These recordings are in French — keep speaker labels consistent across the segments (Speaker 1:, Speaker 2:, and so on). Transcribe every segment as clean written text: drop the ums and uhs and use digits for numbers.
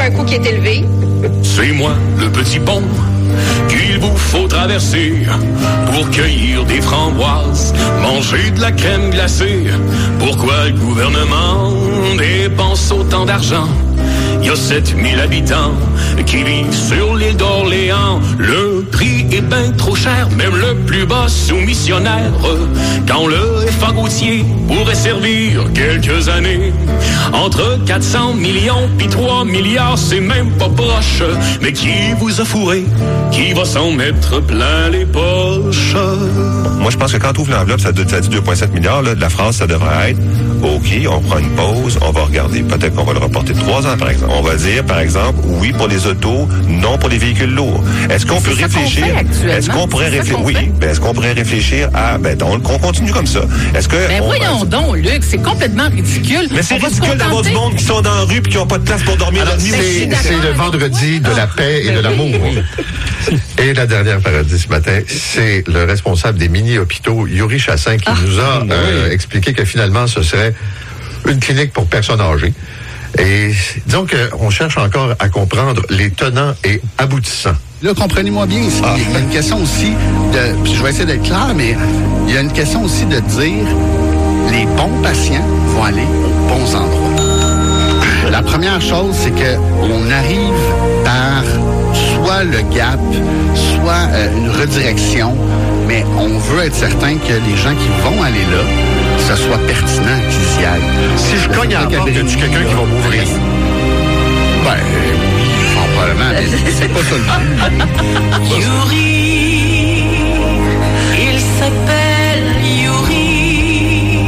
Speaker 1: un coût qui est élevé.
Speaker 2: C'est moi, le petit pont qu'il vous faut traverser pour cueillir des framboises, manger de la crème glacée. Pourquoi le gouvernement dépense autant d'argent? Il y a 7000 habitants qui vivent sur l'île d'Orléans. Le prix est bien trop cher, même le plus bas soumissionnaire. Quand le FA Gauthier pourrait servir quelques années. Entre 400 millions puis 3 milliards, c'est même pas proche. Mais qui vous a fourré? Qui va s'en mettre plein les poches?
Speaker 3: Moi, je pense que quand tu ouvres l'enveloppe, ça dit 2,7 milliards. Là, la phrase, ça devrait être « OK, on prend une pause, on va regarder. Peut-être qu'on va le reporter de 3 ans, par exemple. On va dire, par exemple, oui pour les autos, non pour les véhicules lourds. Est-ce qu'on peut réfléchir? Est-ce qu'on pourrait réfléchir? Oui. Ben, est-ce qu'on pourrait réfléchir à, on continue comme ça? Est-ce que.
Speaker 4: Ben, voyons donc, Luc, c'est complètement ridicule.
Speaker 3: Mais c'est ridicule d'avoir du monde qui sont dans la rue puis qui n'ont pas de place pour dormir la nuit.
Speaker 5: C'est le vendredi de la paix et de l'amour. Et la dernière parodie ce matin, c'est le responsable des mini-hôpitaux, Yuri Chassin, qui nous a expliqué que finalement, ce serait une clinique pour personnes âgées. Et disons qu'on cherche encore à comprendre les tenants et aboutissants.
Speaker 6: Là, comprenez-moi bien, il y a une question aussi de... Je vais essayer d'être clair, mais il y a une question aussi de dire les bons patients vont aller aux bons endroits. La première chose, c'est qu'on arrive par soit le gap, soit une redirection, mais on veut être certain que les gens qui vont aller là, ça soit pertinent qu'ils y aillent.
Speaker 5: Si je cogne à la porte, y a-tu quelqu'un qui va m'ouvrir?
Speaker 6: Ben, oui, fort probablement, mais c'est pas ça le but.
Speaker 7: Yuri, il s'appelle Yuri,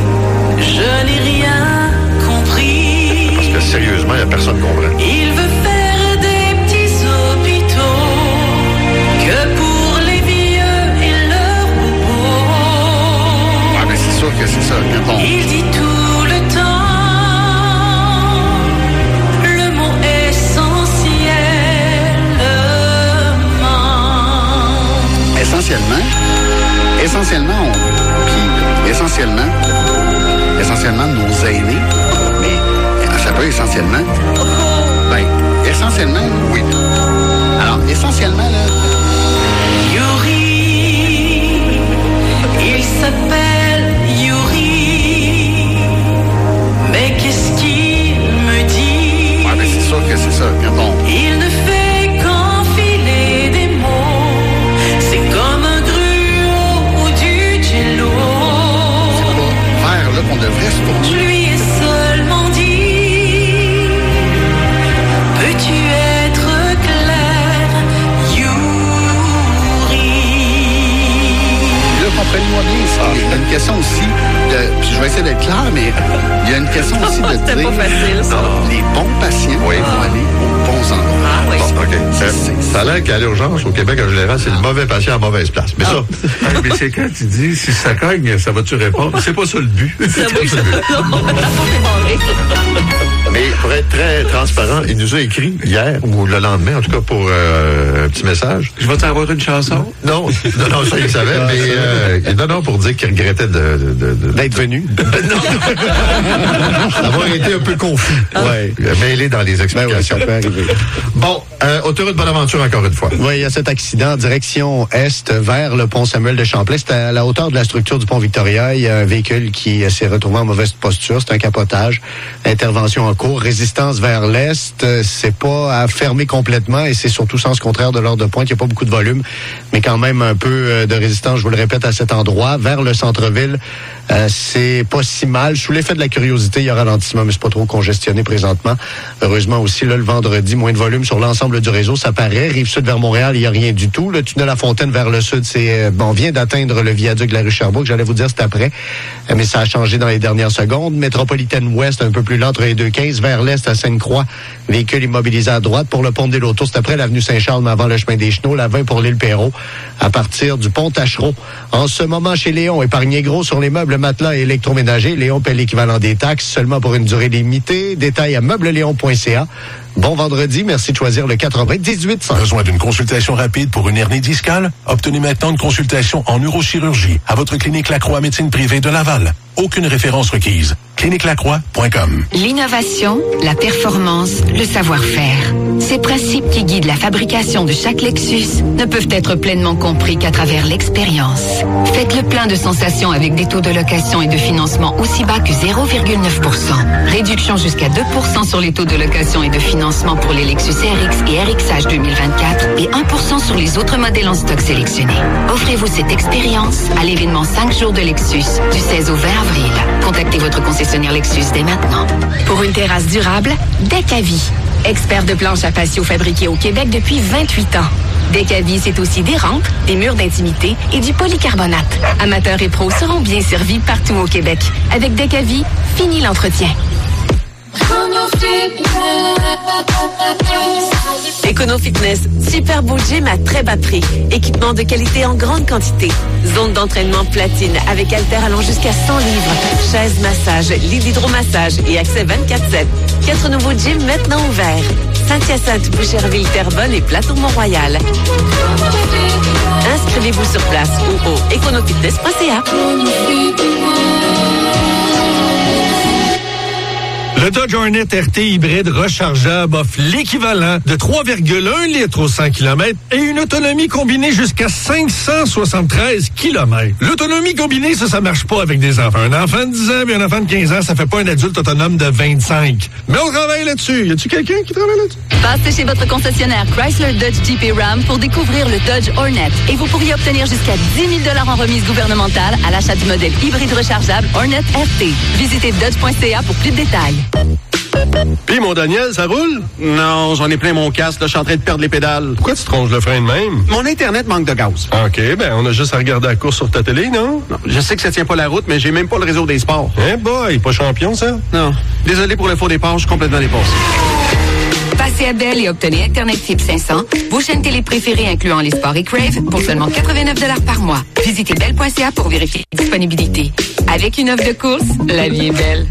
Speaker 7: je n'ai rien compris.
Speaker 5: Parce que sérieusement, il n'y a personne qui comprend.
Speaker 7: Il veut faire des petits hôpitaux que pour les vieux et leurs bobos.
Speaker 6: Ouais, mais c'est sûr que c'est ça. Bon.
Speaker 7: Il dit tout le temps le mot essentiellement.
Speaker 6: Essentiellement nos aînés, mais ça peut essentiellement. Ben, essentiellement, oui. Alors, essentiellement, là.
Speaker 7: Yuri, il s'appelle Yuri, mais qu'est-ce qu'il me dit?
Speaker 6: Ouais, ben c'est sûr que c'est ça. Bon.
Speaker 7: Il ne fait qu'enfiler des mots. C'est comme un gruau ou du jello.
Speaker 6: C'est pas vers là qu'on devrait se tourner.
Speaker 7: Je lui ai seulement dit, peux-tu être clair, Yuri?
Speaker 6: Là, comprenez-moi bien, il y a une question aussi de... Puis je vais essayer d'être clair, mais il y a une question aussi de
Speaker 4: C'était
Speaker 6: dire...
Speaker 4: pas facile, ça.
Speaker 6: Les bons patients vont aller aux bons endroits.
Speaker 4: Ah oui.
Speaker 5: Bon, OK. Ça a l'air qu'à l'urgence, au Québec, en général, c'est le mauvais patient à mauvaise place. Mais ça...
Speaker 8: Mais c'est quand tu dis, si ça cogne, ça va-tu répondre? C'est pas ça le but.
Speaker 4: Ça va, ça va.
Speaker 5: Mais pour être très transparent, il nous a écrit hier, ou le lendemain, en tout cas, pour un petit message.
Speaker 8: Je vais t'avoir une chanson?
Speaker 5: Non, ça, il savait, mais non, pour dire qu'il regrettait
Speaker 3: D'être venu.
Speaker 5: d'avoir été un peu confus. Ouais. Mêlé dans les explications.
Speaker 3: Ben oui, ça peut arriver.
Speaker 5: Bon, autoroute Bonaventure encore une fois.
Speaker 3: Oui, il y a cet accident, direction est, vers le pont Samuel de Champlain. C'est à la hauteur de la structure du pont Victoria. Il y a un véhicule qui s'est retrouvé en mauvaise posture. C'est un capotage. Intervention en cours. Résistance vers l'est. C'est pas à fermer complètement et c'est surtout sens contraire de l'ordre de pointe. Il n'y a pas beaucoup de volume, mais quand même un peu de résistance, je vous le répète, à cet endroit. Vers le centre-ville, c'est pas si mal. Sous l'effet de la curiosité, il y a ralentissement, mais c'est pas trop congestionné présentement. Heureusement aussi, là, le vendredi, moins de volume sur l'ensemble du réseau. Ça paraît. Rive-sud vers Montréal, il n'y a rien du tout. Le tunnel La Fontaine vers le sud, on vient d'atteindre le viaduc de la rue Sherbrooke. J'allais vous dire, c'est après. Mais ça a changé dans les dernières secondes. Métropolitaine ouest, un peu plus lent entre les 215. Vers l'est, à Sainte-Croix, véhicule immobilisé à droite. Pour le pont de l'Auto, c'est après l'avenue Saint-Charles, mais avant le chemin des Chenaux. La 20 pour l'île Perrot, à partir du pont Tachereau. En ce moment, chez Léon, épargnez gros sur les meubles, matelas et électroménagers. Léon paie l'équivalent des taxes seulement pour une durée limitée. Détail à meublesléon.ca. Bon vendredi, merci de choisir le 98
Speaker 9: Besoin d'une consultation rapide pour une hernie discale? Obtenez maintenant une consultation en neurochirurgie à votre clinique La Croix Médecine Privée de Laval. Aucune référence requise. cliniquelacroix.com.
Speaker 1: L'innovation, la performance, le savoir-faire. Ces principes qui guident la fabrication de chaque Lexus ne peuvent être pleinement compris qu'à travers l'expérience. Faites le plein de sensations avec des taux de location et de financement aussi bas que 0,9%. Réduction jusqu'à 2% sur les taux de location et de financement pour les Lexus RX et RXH 2024 et 1% sur les autres modèles en stock sélectionnés. Offrez-vous cette expérience à l'événement 5 jours de Lexus du 16 au 20 avril. Contactez votre concessionnaire Lexus dès maintenant.
Speaker 10: Pour une terrasse durable, Decavi. Expert de planches à patio fabriquées au Québec depuis 28 ans. Decavi, c'est aussi des rampes, des murs d'intimité et du polycarbonate. Amateurs et pros seront bien servis partout au Québec. Avec Decavi, fini l'entretien. EconoFitness, super beau gym à très bas prix. Équipement de qualité en grande quantité. Zone d'entraînement platine avec haltères allant jusqu'à 100 livres. Chaises, massage, lit d'hydromassage et accès 24/7. 4 nouveaux gyms maintenant ouverts. Saint-Hyacinthe, Boucherville, Terrebonne et Plateau-Mont-Royal. Inscrivez-vous sur place ou au econofitness.ca.
Speaker 11: Le Dodge Hornet RT hybride rechargeable offre l'équivalent de 3,1 litres au 100 km et une autonomie combinée jusqu'à 573 km. L'autonomie combinée, ça marche pas avec des enfants. Un enfant de 10 ans et un enfant de 15 ans, ça fait pas un adulte autonome de 25. Mais on travaille là-dessus. Y a-tu quelqu'un qui travaille là-dessus?
Speaker 12: Passez chez votre concessionnaire Chrysler, Dodge, Jeep et Ram pour découvrir le Dodge Hornet. Et vous pourriez obtenir jusqu'à 10 000 $ en remise gouvernementale à l'achat du modèle hybride rechargeable Hornet RT. Visitez dodge.ca pour plus de détails.
Speaker 11: Puis, mon Daniel, ça roule?
Speaker 13: Non, j'en ai plein mon casque, là, je suis en train de perdre les pédales.
Speaker 11: Pourquoi tu tronches le frein de même?
Speaker 13: Mon Internet manque de gaz.
Speaker 11: OK, ben on a juste à regarder la course sur ta télé, non?
Speaker 13: Non, je sais que ça tient pas la route, mais j'ai même pas le réseau des sports.
Speaker 11: Eh boy, pas champion, ça?
Speaker 13: Non. Désolé pour le faux départ, je suis complètement dépassé.
Speaker 1: Passez à Bell et obtenez Internet Type 500, vos chaînes télé préférées incluant les sports et Crave pour seulement 89 $ par mois. Visitez bell.ca pour vérifier la disponibilité. Avec une offre de course, la vie est belle.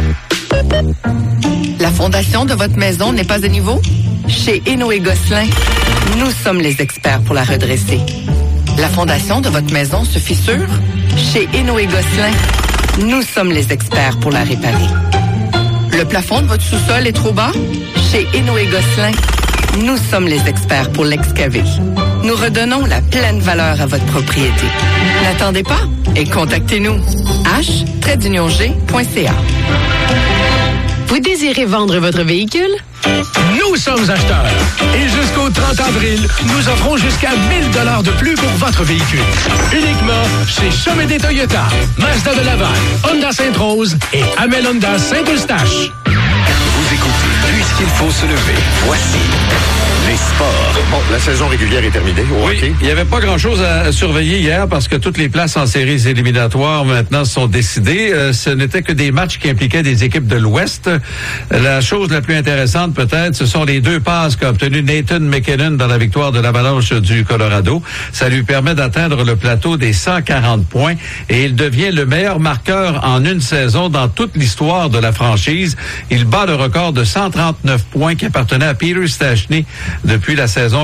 Speaker 4: La fondation de votre maison n'est pas à niveau? Chez Hainaut et Gosselin, nous sommes les experts pour la redresser. La fondation de votre maison se fissure? Chez Hainaut et Gosselin, nous sommes les experts pour la réparer. Le plafond de votre sous-sol est trop bas? Chez Hainaut et Gosselin, nous sommes les experts pour l'excaver. Nous redonnons la pleine valeur à votre propriété. N'attendez pas et contactez-nous. h-g.ca.
Speaker 10: Vous désirez vendre votre véhicule?
Speaker 14: Nous sommes acheteurs. Et jusqu'au 30 avril, nous offrons jusqu'à 1 000 $ de plus pour votre véhicule. Uniquement chez Chemin des Toyota, Mazda de Laval, Honda Sainte-Rose et Amel Honda Saint-Eustache.
Speaker 15: Vous écoutez Puisqu'il faut se lever. Voici les sports.
Speaker 5: Bon, la saison régulière est terminée.
Speaker 8: Oui, il n'y avait pas grand-chose à surveiller hier parce que toutes les places en séries éliminatoires maintenant sont décidées. Ce n'était que des matchs qui impliquaient des équipes de l'Ouest. La chose la plus intéressante peut-être, ce sont les 2 passes qu'a obtenues Nathan McKinnon dans la victoire de l'Avalanche du Colorado. Ça lui permet d'atteindre le plateau des 140 points et il devient le meilleur marqueur en une saison dans toute l'histoire de la franchise. Il bat le record de 139 points qui appartenait à Peter Stastny depuis la saison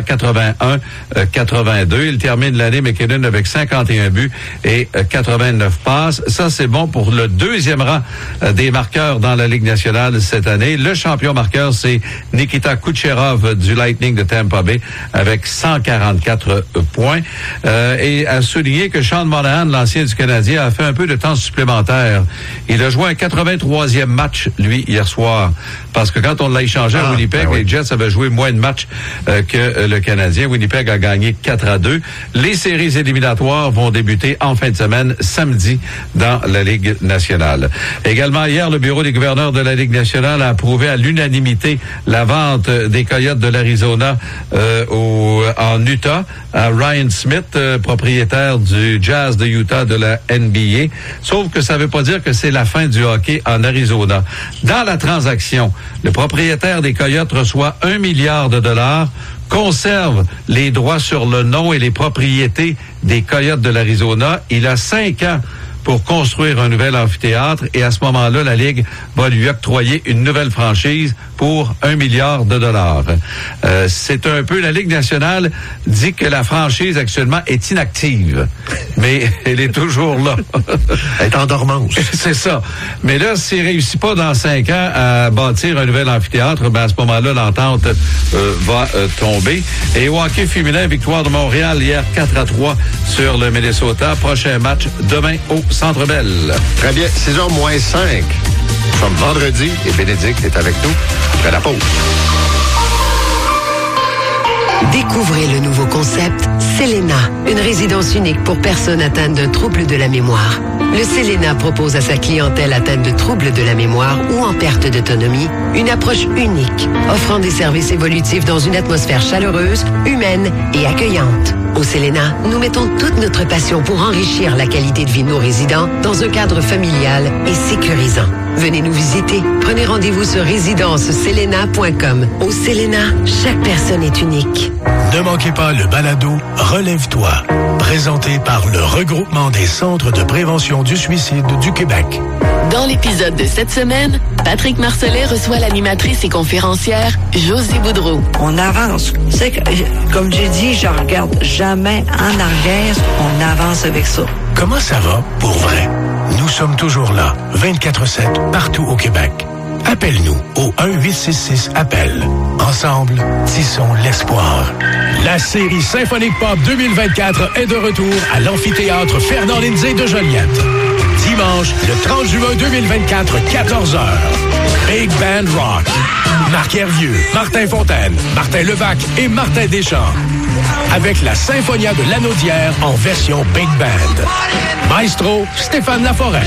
Speaker 8: 1981-82. Il termine l'année McKinnon avec 51 buts et 89 passes. Ça, c'est bon pour le 2e rang des marqueurs dans la Ligue nationale cette année. Le champion marqueur, c'est Nikita Kucherov du Lightning de Tampa Bay avec 144 points. Et à souligner que Sean Monahan, l'ancien du Canadien, a fait un peu de temps supplémentaire. Il a joué un 83e match, lui, hier soir. Parce que quand on l'a échangé à Winnipeg, les Jets avaient joué moins de matchs que le Canadien. Winnipeg a gagné 4-2. Les séries éliminatoires vont débuter en fin de semaine, samedi, dans la Ligue nationale. Également, hier, le Bureau des gouverneurs de la Ligue nationale a approuvé à l'unanimité la vente des Coyotes de l'Arizona en Utah à Ryan Smith, propriétaire du Jazz de Utah de la NBA. Sauf que ça ne veut pas dire que c'est la fin du hockey en Arizona. Dans la transaction, le propriétaire des Coyotes reçoit $1 milliard, conserve les droits sur le nom et les propriétés des Coyotes de l'Arizona. Il a 5 ans pour construire un nouvel amphithéâtre et à ce moment-là, la Ligue va lui octroyer une nouvelle franchise pour 1 milliard de dollars. C'est un peu, la Ligue nationale dit que la franchise actuellement est inactive, mais elle est toujours là.
Speaker 5: Elle est en dormance.
Speaker 8: C'est ça. Mais là, s'il réussit pas dans 5 ans à bâtir un nouvel amphithéâtre, ben à ce moment-là, l'entente va tomber. Et au hockey féminin, victoire de Montréal hier 4-3 sur le Minnesota. Prochain match demain au Centre Bell.
Speaker 5: Très bien. 6h moins 5. Nous sommes vendredi et Bénédicte est avec nous après la pause.
Speaker 16: Découvrez le nouveau concept Selena, une résidence unique pour personnes atteintes d'un trouble de la mémoire. Le Selena propose à sa clientèle atteinte de troubles de la mémoire ou en perte d'autonomie une approche unique, offrant des services évolutifs dans une atmosphère chaleureuse, humaine et accueillante. Au Selena, nous mettons toute notre passion pour enrichir la qualité de vie de nos résidents dans un cadre familial et sécurisant. Venez nous visiter. Prenez rendez-vous sur résidenceselena.com. Au Selena, chaque personne est unique.
Speaker 14: Ne manquez pas le balado Relève-toi, présenté par le regroupement des centres de prévention du suicide du Québec.
Speaker 17: Dans l'épisode de cette semaine, Patrick Marcellet reçoit l'animatrice et conférencière Josée Boudreau.
Speaker 18: On avance. C'est que, comme j'ai dit, je regarde jamais en arrière. On avance avec ça.
Speaker 14: Comment ça va pour vrai? Nous sommes toujours là, 24/7, partout au Québec. Appelle-nous au 1-866-APPEL. Ensemble, tissons l'espoir. La série Symphonique Pop 2024 est de retour à l'amphithéâtre Fernand Lindsay de Joliette. Dimanche, le 30 juin 2024, 14h. Big Band Rock. Marc Hervieux, Martin Fontaine, Martin Levac et Martin Deschamps. Avec la Symphonia de l'Anaudière en version Big Band. Maestro Stéphane Laforêt.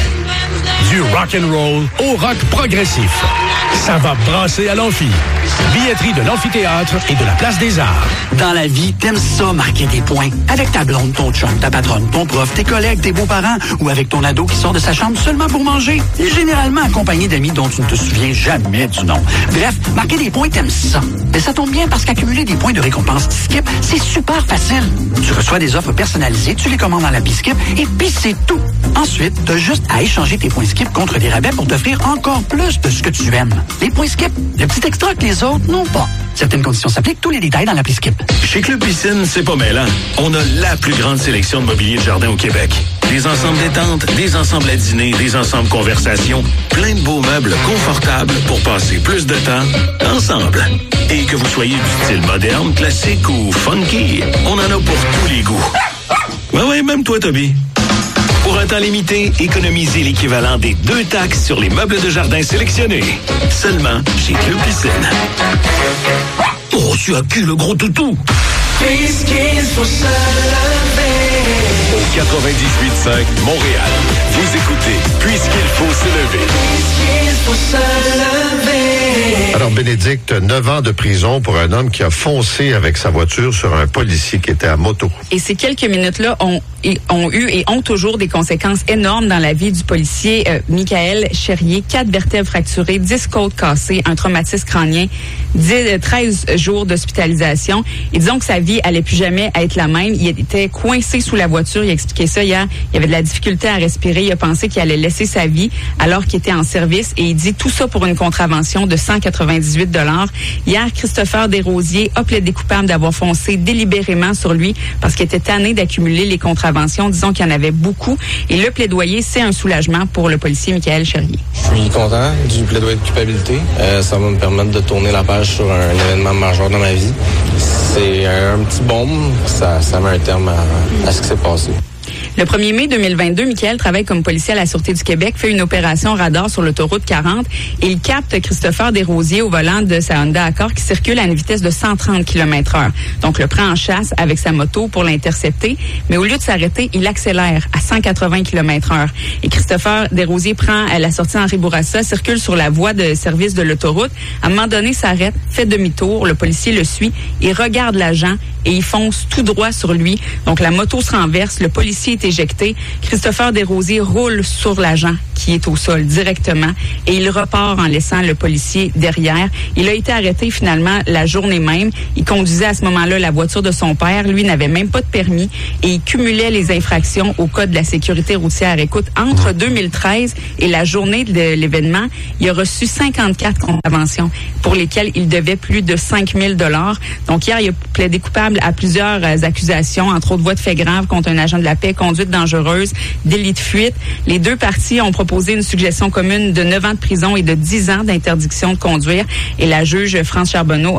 Speaker 14: Du rock and roll au rock progressif. Ça va brasser à l'amphi. Billetterie de l'amphithéâtre et de la Place des Arts.
Speaker 19: Dans la vie, t'aimes ça marquer des points. Avec ta blonde, ton chum, ta patronne, ton prof, tes collègues, tes beaux-parents ou avec ton ado qui sort de sa chambre seulement pour manger. Et généralement accompagné d'amis dont tu ne te souviens jamais du nom. Bref, marquer des points, t'aimes ça. Mais ça tombe bien parce qu'accumuler des points de récompense Skip, c'est super facile. Tu reçois des offres personnalisées, tu les commandes dans l'appli Skip et puis c'est tout. Ensuite, t'as juste à échanger tes points Skip contre des rabais pour t'offrir encore plus de ce que tu aimes. Les points Skip, le petit extra que les autres n'ont pas. Certaines conditions s'appliquent, tous les détails dans l'appli Skip.
Speaker 20: Chez Club Piscine, c'est pas mêlant. On a la plus grande sélection de mobilier de jardin au Québec. Des ensembles détente, des ensembles à dîner, des ensembles conversation, plein de beaux meubles confortables pour passer plus de temps ensemble. Et que vous soyez du style moderne, classique ou funky, on en a pour tous les goûts. Ouais, même toi, Toby. Pour un temps limité, économisez l'équivalent des 2 taxes sur les meubles de jardin sélectionnés. Seulement chez Club Piscine. Oh, tu as cul le gros toutou!
Speaker 7: Puisqu'il faut se lever.
Speaker 9: Au 98.5 Montréal. Vous écoutez Puisqu'il faut se lever.
Speaker 7: Puisqu'il faut se lever.
Speaker 5: Alors, Bénédicte, 9 ans de prison pour un homme qui a foncé avec sa voiture sur un policier qui était à moto.
Speaker 21: Et ces quelques minutes-là ont eu et ont toujours des conséquences énormes dans la vie du policier Michael Cherrier. 4 vertèbres fracturées, 10 côtes cassées, un traumatisme crânien, 13 jours d'hospitalisation. Et disons que sa vie allait plus jamais être la même. Il était coincé sous la voiture. Il a expliqué ça hier. Il avait de la difficulté à respirer. Il a pensé qu'il allait laisser sa vie alors qu'il était en service. Et il dit tout ça pour une contravention de 198 $. Hier, Christopher Desrosiers a plaidé coupable d'avoir foncé délibérément sur lui parce qu'il était tanné d'accumuler les contraventions. Disons qu'il y en avait beaucoup. Et le plaidoyer, c'est un soulagement pour le policier Michael Cherrier.
Speaker 22: Je suis content du plaidoyer de culpabilité. Ça va me permettre de tourner la page sur un événement majeur dans ma vie. C'est un petit baume. Ça met un terme à ce qui s'est passé.
Speaker 21: Le 1er mai 2022, Michael travaille comme policier à la Sûreté du Québec, fait une opération radar sur l'autoroute 40 et il capte Christopher Desrosiers au volant de sa Honda Accord qui circule à une vitesse de 130 km/h. Donc, le prend en chasse avec sa moto pour l'intercepter, mais au lieu de s'arrêter, il accélère à 180 km/h. Et Christopher Desrosiers prend la sortie Henri Bourassa, circule sur la voie de service de l'autoroute. À un moment donné, s'arrête, fait demi-tour, le policier le suit, il regarde l'agent et il fonce tout droit sur lui. Donc, la moto se renverse, le policier est est éjecté. Christopher Desrosiers roule sur l'agent qui est au sol directement et il repart en laissant le policier derrière. Il a été arrêté finalement la journée même. Il conduisait à ce moment-là la voiture de son père. Lui n'avait même pas de permis et il cumulait les infractions au code de la sécurité routière. Écoute, entre 2013 et la journée de l'événement, il a reçu 54 contraventions pour lesquelles il devait plus de 5 000 $. Donc hier, il a plaidé coupable à plusieurs accusations, entre autres voies de fait grave contre un agent de la paix, conduite dangereuse, délit de fuite. Les deux parties ont proposé une suggestion commune de 9 ans de prison et de 10 ans d'interdiction de conduire. Et la juge France Charbonneau